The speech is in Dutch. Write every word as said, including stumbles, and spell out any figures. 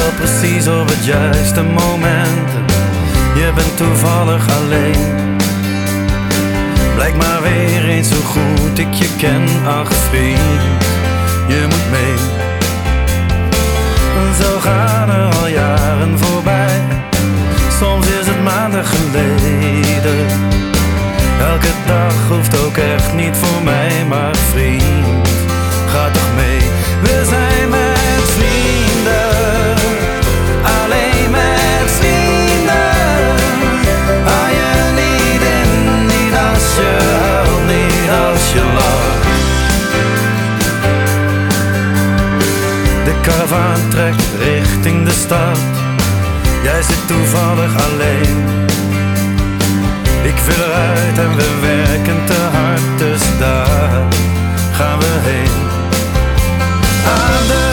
wel precies op het juiste moment. Je bent toevallig alleen. Blijkt maar weer eens hoe goed ik je ken. Ach vriend, je moet mee. Zo gaan er al jaren voorbij. Soms is het maanden geleden. Elke dag hoeft ook echt niet voor mij. Maar vriend, ga toch mee. We zijn met vrienden, alleen met vrienden. Hou je niet in, niet als je huilt, niet als je lacht. De karavaan trekt richting de stad. Jij zit toevallig alleen. Ik wil eruit en we werken te hard, dus daar gaan we heen. Aan de